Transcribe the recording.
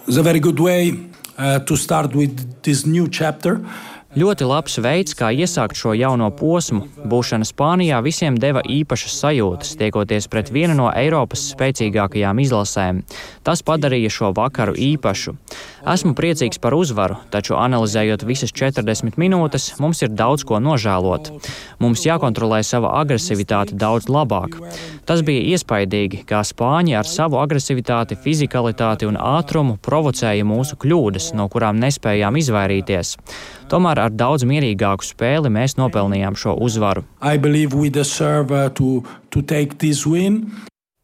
a very good way to start with this new chapter. Ļoti labs veids, kā iesākt šo jauno posmu. Būšana Spānijā visiem deva īpašas sajūtas, tiekoties pret vienu no Eiropas spēcīgākajām izlasēm. Tas padarīja šo vakaru īpašu. Esmu priecīgs par uzvaru, taču analizējot visas 40 minūtes, mums ir daudz ko nožēlot. Mums jākontrolē sava agresivitāte daudz labāk. Tas bija iespaidīgi, kā spāņi ar savu agresivitāti, fizikalitāti un ātrumu provocēja mūsu kļūdas, no kurām nespējām izvairīties. Tomēr ar daudz mierīgāku spēli mēs nopelnījām šo uzvaru. I believe we deserve to take this win.